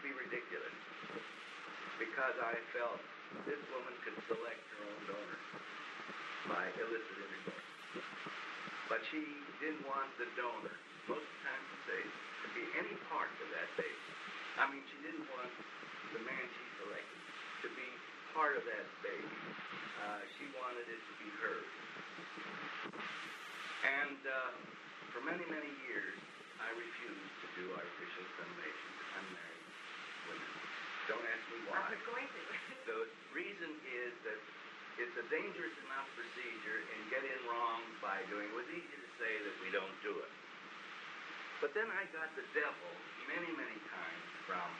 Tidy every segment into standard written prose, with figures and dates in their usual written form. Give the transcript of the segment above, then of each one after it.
be ridiculous because I felt this woman could select her own donor by illicit intercourse. But she didn't want the donor, most of the time to say, to be any part of that baby. I mean, she didn't want the man she selected to be part of that baby. She wanted it to be hers. And for many, many years, I refused to do artificial insemination to unmarried women. Don't ask me why. I was going to. The reason is that it's a dangerous enough procedure and get in wrong by doing it. It was easy to say that we don't do it. But then I got the devil many, many times from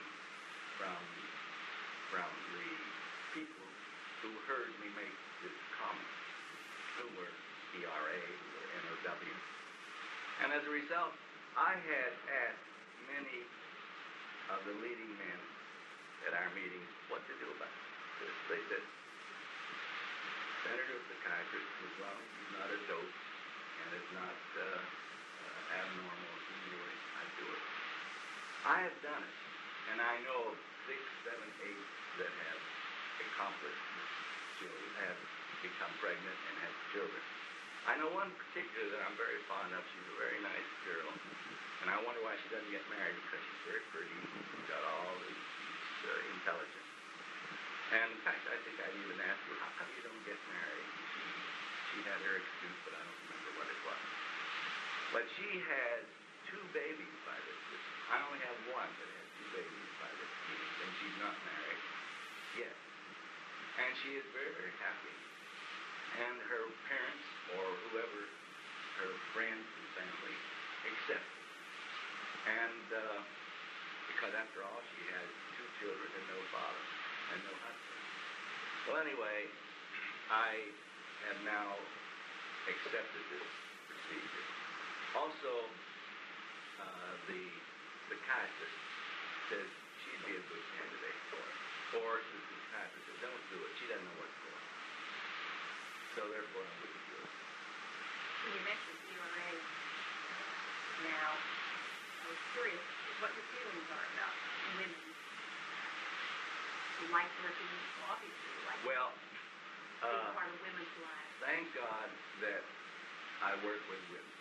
the people who heard me make this comment, who were ERA, who were NOW. And as a result, I had asked many of the leading men at our meetings what to do about this. They said, Senator, psychiatrist, as long as he's not a dope and is not abnormal in any way, I'd do it. I have done it, and I know of 6, 7, 8 that have accomplished this, children, have become pregnant and have children. I know one particular that I'm very fond of. She's a very nice girl, and I wonder why she doesn't get married, because she's very pretty, she's got all this intelligence. And in fact, I think I'd even asked her, how come you don't get married? She had her excuse, but I don't remember what it was. But she has 2 babies by this system. I only have one that has 2 babies by this means, and she's not married yet. And she is very, very happy. And her parents, or whoever, her friends and family, accept it. And because after all, she has 2 children and no father and no husband. Well, anyway, I have now accepted this procedure. Also, the psychiatrist says she'd be a good candidate for it. Or the psychiatrist says, don't do it. She doesn't know what's going on. So therefore, I wouldn't do it. When you mentioned ERA now, I was curious what your feelings are about women who like working, obviously, like being part of women's lives. Thank God that I work with women.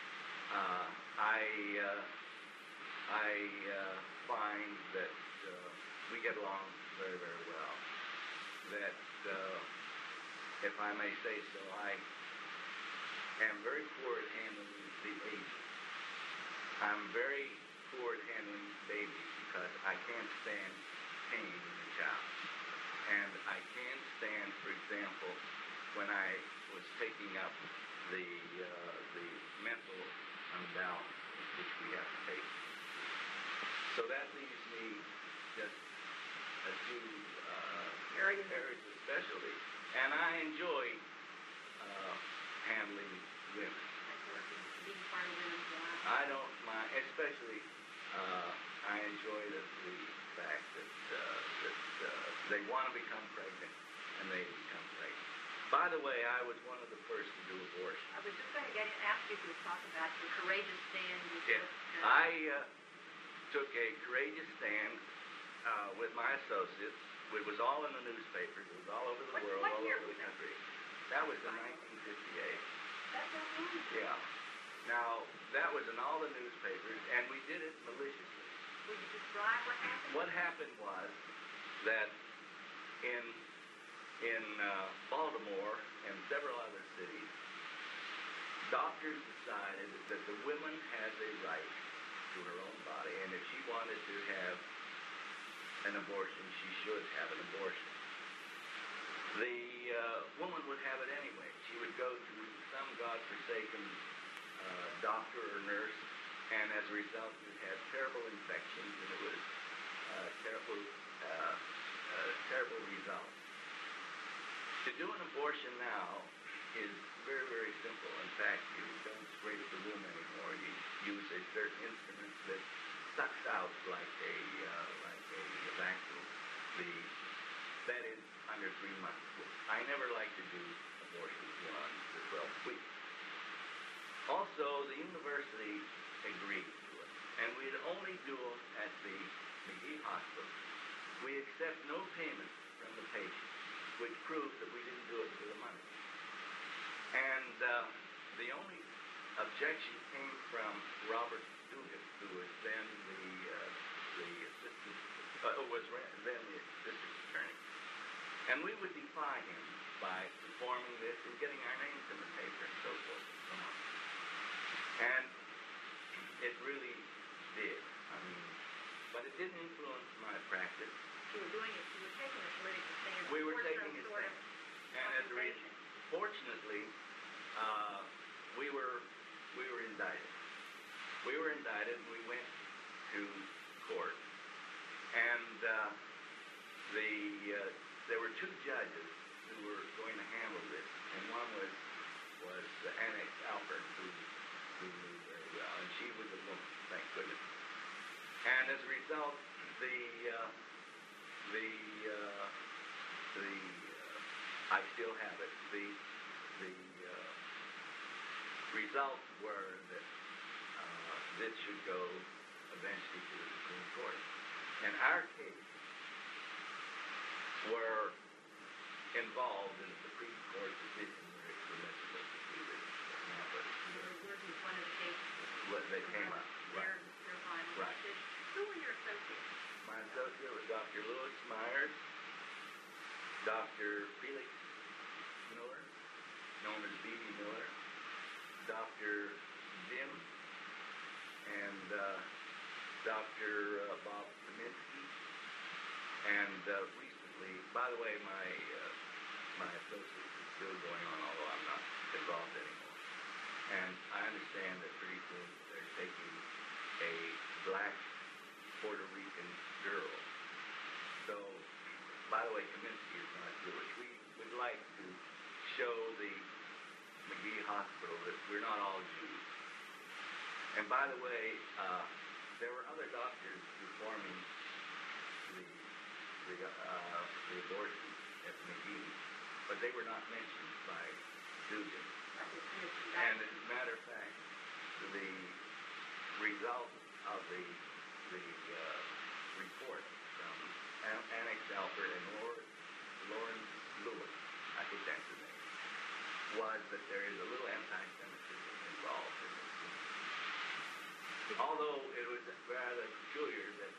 I find that we get along very, very well. That, if I may say so, I am very poor at handling the aged. I'm very poor at handling babies because I can't stand pain in a child. And I can stand, for example, when I was taking up the mental unbalance which we have to take. So that leaves me just a few areas of specialty. And I enjoy handling women. Being part of women's lives. I don't mind, especially I enjoy the fact that they want to become pregnant and they become pregnant. By the way, I was one of the first to do abortion. I was just going to ask you to talk about your courageous stand. Yes. I took a courageous stand with my associates. It was all in the newspapers. It was all over the world, all over the country. That was in 1958. That's okay. Yeah. Now, that was in all the newspapers, and we did it maliciously. Will you describe what happened? What happened was that in Baltimore and several other cities, doctors decided that the woman has a right to her own body, and if she wanted to have an abortion, she should have an abortion. The woman would have it anyway. She would go to some godforsaken doctor or nurse, and as a result, you'd have terrible infections, and it was terrible results. To do an abortion now is very, very simple. In fact, you don't scrape the womb anymore. You use a certain instrument that sucks out like a vacuum. That is under 3 months. I never like to do abortions beyond the 12th week. Also, the university agreed to it, and we'd only do them at the McGee Hospital. accept no payment from the patient, which proves that we didn't do it for the money. And the only objection came from Robert Dugan, who was then the assistant, then the district attorney. And we would defy him by performing this and getting our names in the paper and so forth and so on. And it really did. I mean, but it didn't influence my practice. You were doing it, you were taking a political stand. We were for taking some a sort stand. of And as a compensation. fortunately, we were indicted. We were indicted and we went to court. And there were two judges who were going to handle this. And one was Annex Alpert, who knew very well. And she was a woman, thank goodness. And as a result, I still have it. The results were that this should go eventually to the Supreme Court. And our case were involved in the Supreme Court decision where it's permissible to do this. Yours was one of the cases. What they came up. Right. Their final Right. decision. Who were your associates? My associate was Dr. Lewis Myers, Dr. Felix Miller, known as B.B. Miller, Dr. Jim, and Dr. Bob Kaminsky. And recently, by the way, my associate is still going on, although I'm not involved anymore. And I understand that pretty soon they're taking a black Puerto Rican girl. So, by the way, Kaminsky is not Jewish. We would like to show the McGee Hospital that we're not all Jews. And by the way, there were other doctors performing the abortion at McGee, but they were not mentioned by Dugan. And as a matter of fact, the result of the report from Annex Alpert and Lawrence Lewis, I think that's the name, was that there is a little anti-Semitism involved in this. Although it was rather peculiar that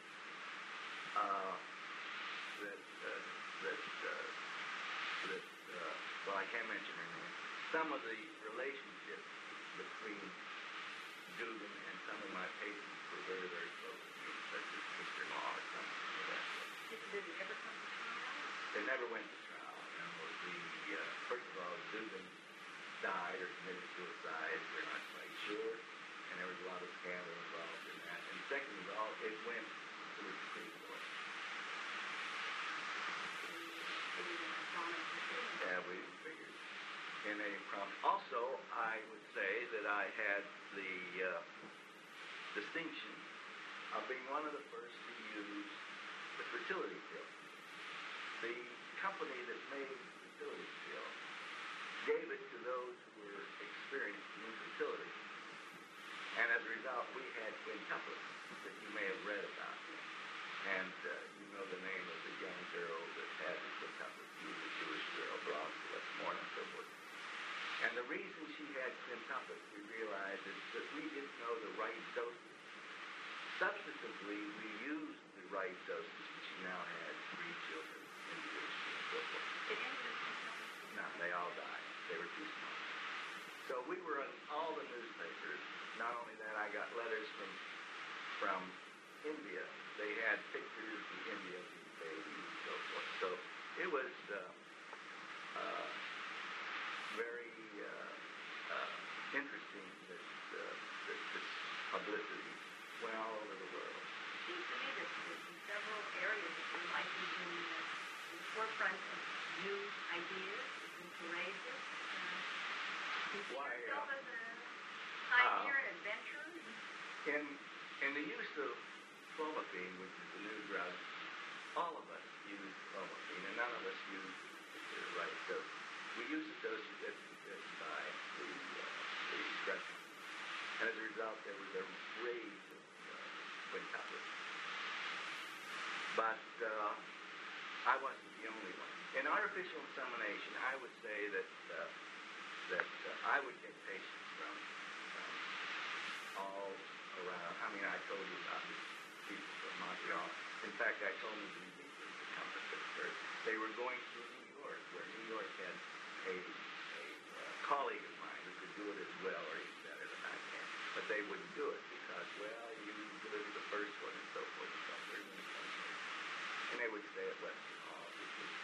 well, I can't mention her name. Some of the relationships between Dugan and some of my patients were very, very close to me, such as sister-in-law or something like that. Did it ever come to trial? They never went to trial. First of all, Dugan died or committed suicide. We're not quite sure. And there was a lot of scandal involved in that. And second of all, it went to the Supreme Court. Yeah, we figured. In a prompt. Also, I would say that I had the distinction of being one of the first to use the fertility pill. The company that made the fertility pill gave it to those who were experienced in infertility. And as a result, we had quintuplets that you may have read about. And you know the name of the young girl that had the quintuplets. She was a Jewish girl, belonged to Westmoreland and so forth. And the reason she had quintuplets, we realized, is that we didn't know the right dosage. Subsequently, we used the right dosage, and she now had 3 children in Jewish and so forth. Did any of the quintuplets? No, they all died. They were too small. So we were in all the newspapers. Not only that, I got letters from India. They had pictures of India of these babies and so forth. So it was very interesting that this publicity went all over the world. It seems to me that in several areas that your life is in the forefront of new ideas, and courageous. You see Why, yourself as a pioneer and adventurer? In the use of clomiphene, which is the new drug, all of us use clomiphene, and none of us use the right dose. We use the dosage that's suggested by the instructions. And as a result, there was a rage of quintuplets. But I wasn't the only one. In artificial insemination, I would say that I would get patients from all around. I mean, I told you about these people from Montreal. In fact, I told them to come to Pittsburgh. They were going through New York, where New York had a colleague of mine who could do it as well or even better than I can. But they wouldn't do it because, well, you delivered the first one and so forth and so forth. And they would stay at Western Hall, which was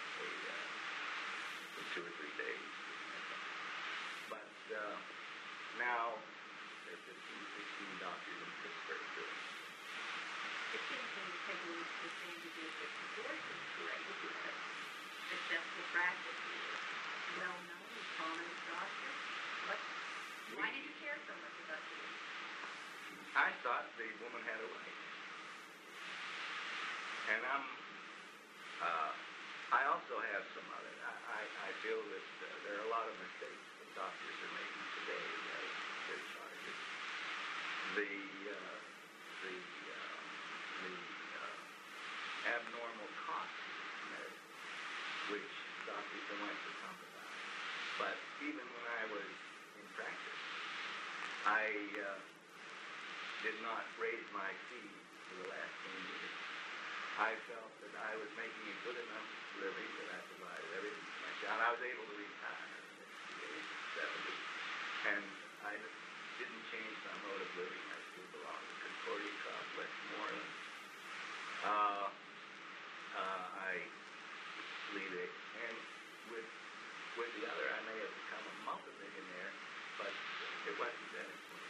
for 2 or 3 days. But now there are 15, 16 doctors in Pittsburgh doing it. It seems to me to take a look at the same to do with abortion, correct? Because successful practice is well-known, prominent doctor. Why did you care so much about this? I thought the woman had a right. And I also have some other. I feel that there are a lot of mistakes that doctors are making today as their charges. The abnormal cost of medicine, which doctors don't like to talk about. But even when I was in practice, I did not raise my fees for the last 10 years. I felt that I was making a good enough living that I provided everything for my child. I was able to retire at the age of 70. And I didn't change my mode of living. I still belong to Concordia College, Westmoreland. I lead it. And with the other, I may have become a multimillionaire, but it wasn't that important.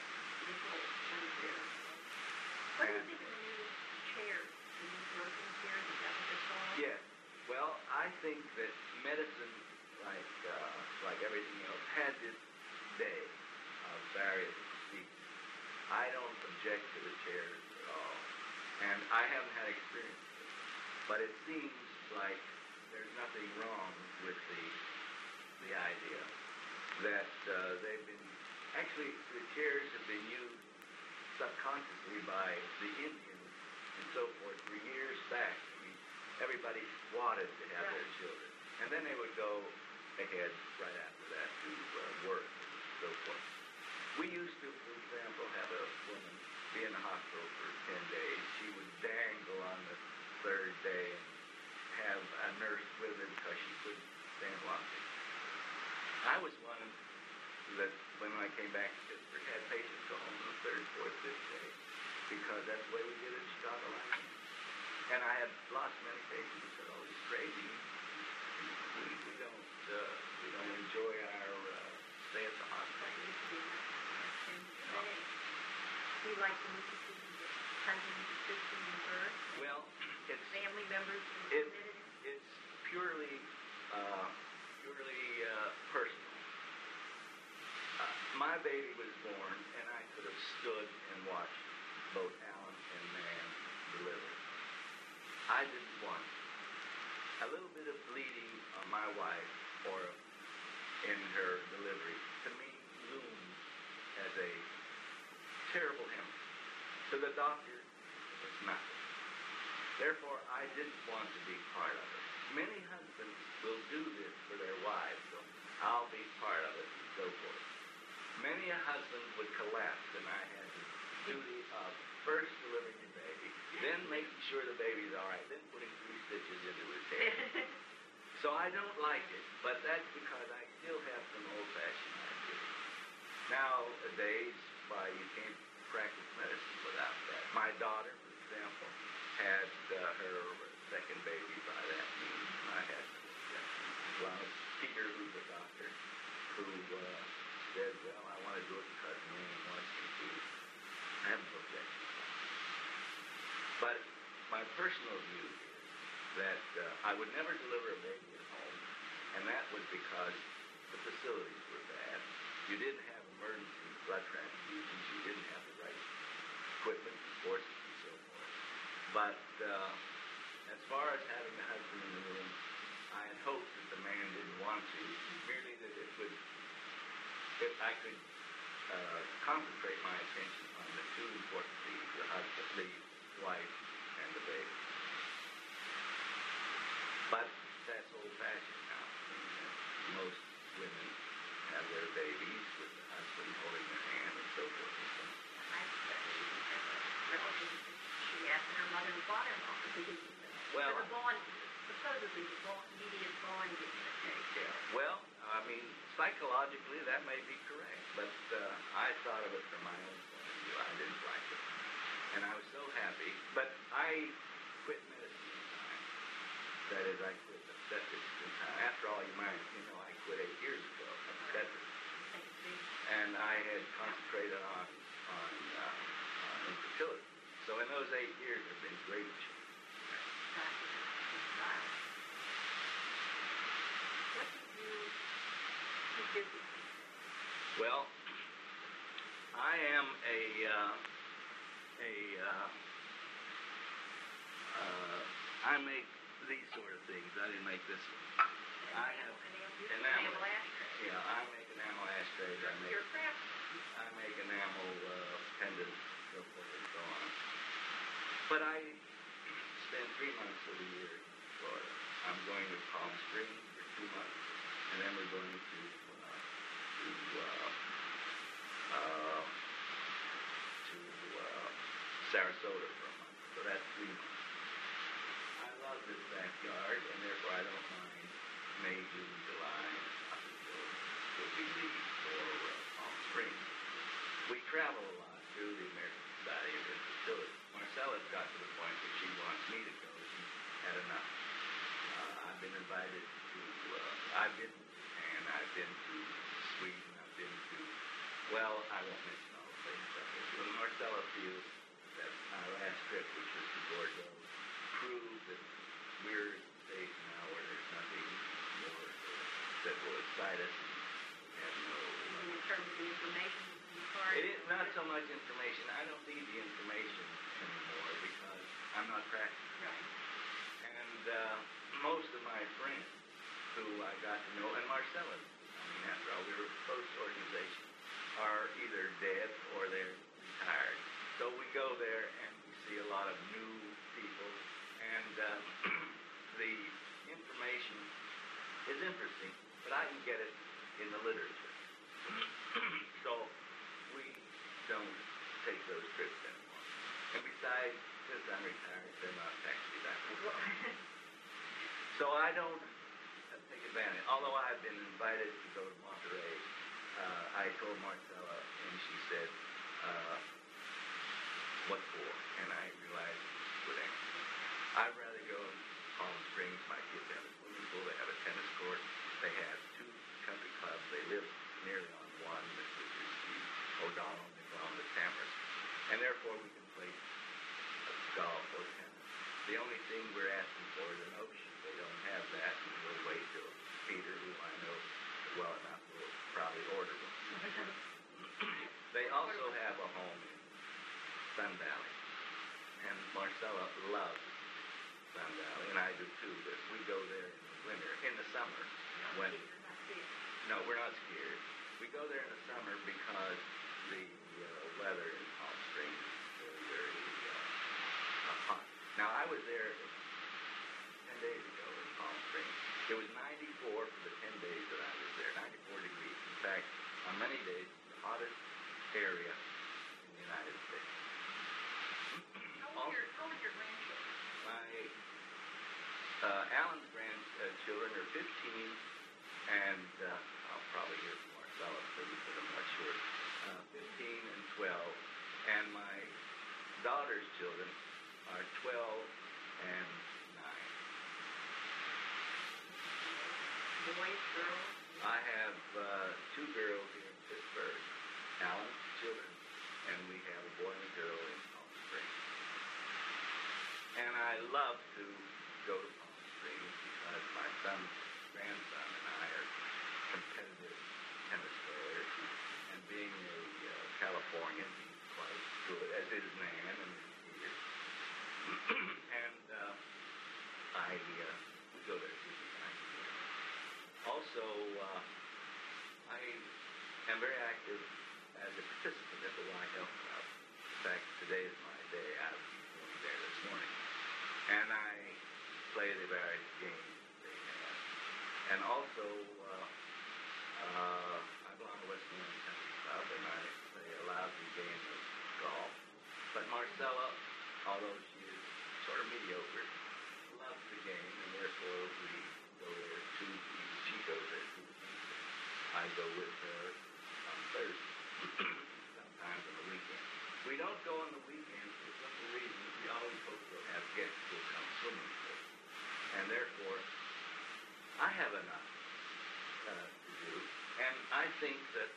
What do you think of the new chairs, the new broken chairs, is that what they're called? Yes. Well, I think that medicine, like everything else, has its day of various species. I don't object to the chairs at all, and I haven't had experience with it. But it seems like there's nothing wrong with the idea that they've been. Actually, the chairs have been used subconsciously by the Indians and so forth for years back. I mean, everybody wanted to have their children. And then they would go ahead right after that to work and so forth. We used to, for example, have a woman be in the hospital for 10 days. She would dangle on the 3rd day and have a nurse with her because she couldn't stand walking. I was one that, when I came back to Pittsburgh, had patients go home on the 3rd, 4th, 5th day because that's the way we did it in Chicago. And I had lost many patients who said, "Oh, it's crazy. We don't enjoy our stay at the hospital." Do you like the new decision that husband, sister, and birth? Well, it's family members. It's purely personal. My baby was born, and I could have stood and watched both Alan and Man deliver. I didn't want it. A little bit of bleeding on my wife or in her delivery, to me, loomed as a terrible hemorrhage. To the doctor, it's nothing. Therefore, I didn't want to be part of it. Many husbands will do this for their wives, so I'll be part of it, and so forth. Many a husband would collapse, and I had the duty of first delivering the baby, then making sure the baby's all right, then putting 3 stitches into his head. So I don't like it, but that's because I still have some old-fashioned ideas. Nowadays, you can't practice medicine without that. My daughter, for example, had her 2nd baby by that means, and I had well, Peter, who's a doctor, who said, "Well, I want to do it because man wants me to." I have no objection to that. But my personal view is that I would never deliver a baby at home, and that was because the facilities were bad. You didn't have emergency blood transfusions. You didn't have the right equipment, forces, and so forth. But as far as having the husband in the room, I had hoped that the man didn't want to, merely that if I could concentrate my attention on the 2 important things, the husband, the wife, and the baby. She asked her mother and father-in-law if they could use it. Well, For the bond, supposedly the immediate bonding that yeah. Well, I mean, psychologically that may be correct, but I thought of it from my own point of view. I didn't like it, and I was so happy. But I quit medicine in time. That is, I quit obstetrics in time. After all, you know, I quit 8 years ago obstetrics, and I had concentrated on infertility. So in those 8 years, have been great changes. What did you do? Well, I am I make these sort of things. I didn't make this one. I have enamel. Yeah, I make enamel ashtrays. You're a craft. I make enamel pendants, so forth and so on. But I spend 3 months of the year in Florida. I'm going to Palm Springs for 2 months, and then we're going to Sarasota for a month. So that's 3 months. I love this backyard, and therefore I don't mind May, June, July, until we leave for Palm Springs. We travel a lot through the American Society of Infertility. Marcella's got to the point that she wants me to go. She's had enough. I've been invited to, I've been to Japan, I've been to Sweden, I've been to, well, I won't mention all the places I've been to. And Marcella feels that our last trip, which was to Bordeaux, proved that we're at the stage now where there's nothing more that will excite us. We have no... In terms of the information in the card? It is not so much information. I don't need the information anymore because I'm not practicing. Right. And most of my friends who I got to know, and Marcella, I mean, after all, we were a close organization, are either dead or they're retired. So we go there and we see a lot of new people, and the information is interesting, but I can get it in the literature. So we don't take those trips anymore. And besides, since I'm retired, they're not tax deductible. So I don't take advantage. Although I've been invited to go to Monterey, I told Marcella, and she said, what for? And I realized it was good answer. I'd rather go to Palm Springs. My kids have a swimming pool. They have a tennis court. They have 2 country clubs. They live nearly on one, which is the O'Donnell, and they call them the Tamarisk. And therefore we can play golf or tennis. The only thing we're asking for is an ocean. They don't have that, and we'll wait till Peter, who I know well enough, will probably order one. They also have a home in Sun Valley, and Marcella loves Sun Valley, and I do too, but we go there in the winter, in the summer, when... No, we're not scared. We go there in the summer because the weather in Palm Springs is very, very hot. Now, I was there 10 days ago in Palm Springs. It was 94 for the 10 days that I was there, 94 degrees. In fact, on many days, the hottest area in the United States. How old are your grandchildren? Alan's grandchildren are 15, and I'll probably hear from Marcella too, but I'm not sure. 15 and 12, and my daughter's children are 12 and 9. Boys, girls? I have 2 girls here in Pittsburgh, Alan's children, and we have a boy and a girl in Palm Springs. And I love to go to Palm Springs because my son's grandson and I are competitive tennis players, and being a Californian, he's quite good, as is Nan and Peter. And we go there 2 times a year. Also, I am very active as a participant at the Y Health Club. In fact, today is my day. I was going there this morning. And I play the various games they have. And also, I belong to Westmoreland Country Club, and I play a lousy game of golf. But Marcella although she is sort of mediocre, loves the game, and therefore we go there Tuesday. She goes there Tuesday. I go with her on Thursday, sometimes on the weekend. We don't go on the weekends for the simple reason we always hope we'll have guests who will come swimming with us. And therefore, I have enough to do, and I think that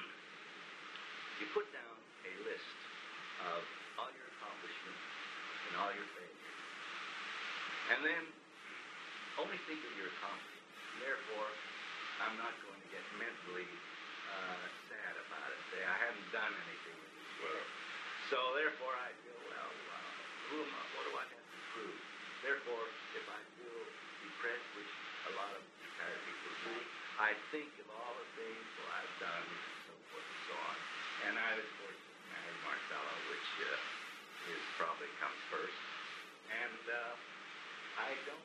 you put down a list of all your accomplishments and all your failures, and then only think of your accomplishments. Therefore, I'm not going to get mentally sad about it. Say I haven't done anything in this world. So therefore, I feel, well, who am I? What do I have to prove? Therefore, if I feel depressed, which a lot of retired people do, I think of all the things I've done, and so forth and so on. And I was fortunate to marry Marcella, which is probably comes first. And I don't.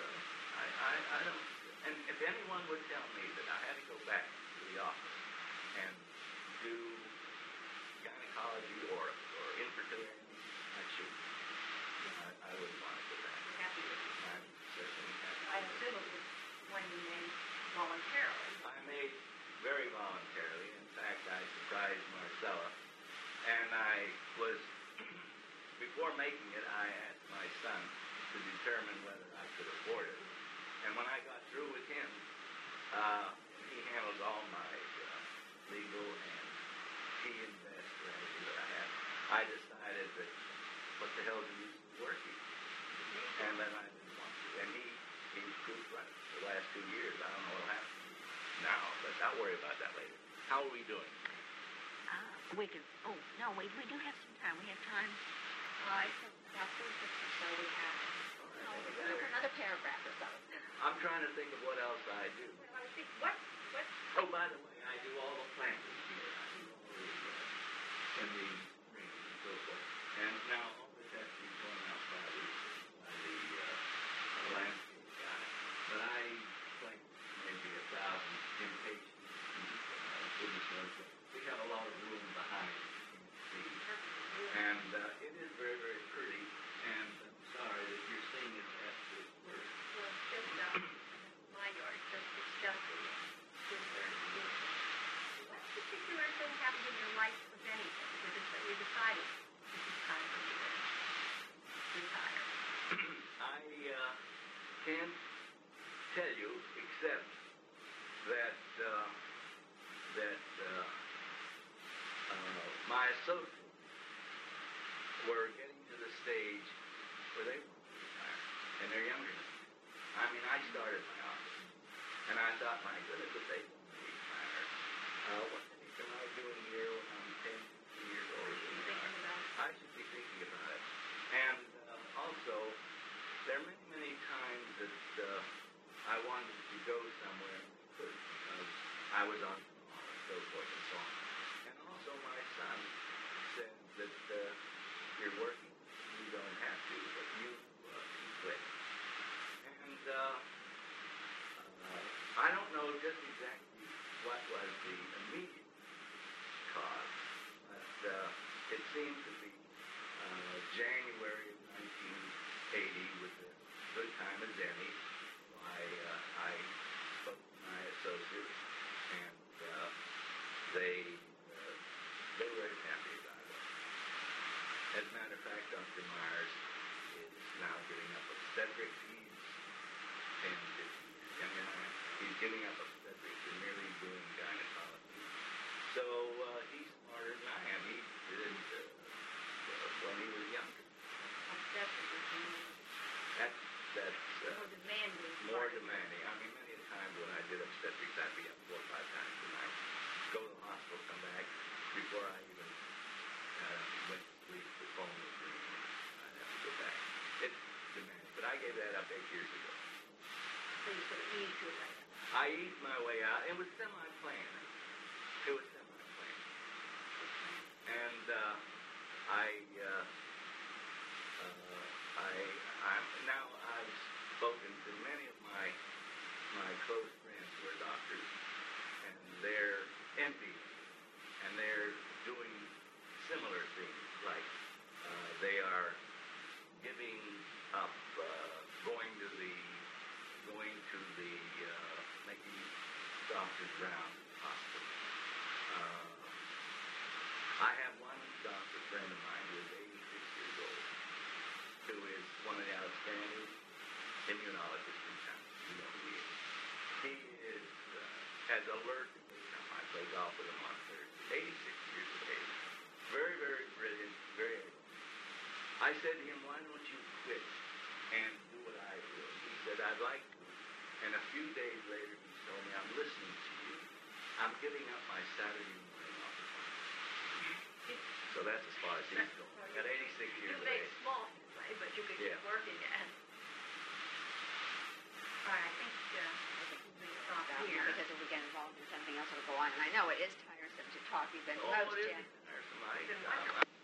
I don't. And if anyone would tell me that I had to go back to the office and do gynecology or infertility, I should. I wouldn't want to go back. Happy with you. I'm certainly happy. I assume it was when you made voluntarily. I made very voluntarily. In fact, I surprised Marcella. And I was, before making it, I asked my son to determine whether I could afford it. And when I got through with him, he handled all my legal and he invested for anything that I had. I decided that what the hell is the use of working? And then I didn't want to. And he proved right. The last 2 years, I don't know what'll happen now, but I'll worry about that later. How are we doing? We do. Oh, no, we do have some time. We have time. I think about 4 minutes, so we have another paragraph or so. I'm trying to think of what else I do. Well, I think what? Oh, by the way, I do all the planting here. I do all the in the spring and so forth. And now all this has to be torn out by the landscape guy. But I plant maybe 1,000 impatiens. Goodness knows what. We have a lot of room behind the and it is very, very pretty. And I'm sorry that you're seeing it at this work. Well, it's just my yard, it's just what particular thing happened in your life, if anything, that you decided this is time for you to retire? I can't tell you except that my associates were getting to the stage where they wanted to retire, and they're younger than me. I mean, I started my office, and I thought, my goodness, if they want to retire, what the heck am I doing here when I'm 10, 15 years older than they are? I should be thinking about it. And also, there are many, many times that I wanted to go somewhere because I was on call and so forth and so on. And also my son said that you're working, you don't have to, but you can quit. And I don't know just exactly what was the immediate cause, but it seemed to be January of 1980 was a good time as any. I spoke to my associates, and they were very happy about it. As a matter of fact, Dr. Myers is now giving up obstetrics. He's 10, 15 years younger than I am. He's giving up obstetrics and merely doing gynecology. So he's smarter than I am. He did it when he was younger. That's More demanding. more demanding. I mean, many times when I did obstetrics, I'd be up 4 or 5 times a night, go to the hospital, come back. Before I even went to sleep, the phone was ringing. I'd have to go back. It's demanding. But I gave that up 8 years ago. So you sort of eased your way out. I eased my way out. It was semi-planned. And now I've spoken to many of my close friends who are doctors, and they're envious, and they're doing similar things, like they are to the making doctor's rounds at the hospital. I have one doctor friend of mine who is 86 years old, who is one of the outstanding immunologists in town. You know who he is. He is has alerted me time I play golf with him on Thursday. 86 years of age. Very, very brilliant, very able. I said to him, why don't you quit and do what I do? He said, I'd like to. And a few days later, he told me, I'm listening to you. I'm giving up my Saturday morning off the phone. So that's as far as he's going. At 86 years You of make age. small, right, but you could keep Yeah. working it. All right, I think we can stop here. Because if we get involved in something else, it'll go on. And I know it is tiresome to talk. You've been Oh, most it is. in. There's some light. It's been wonderful.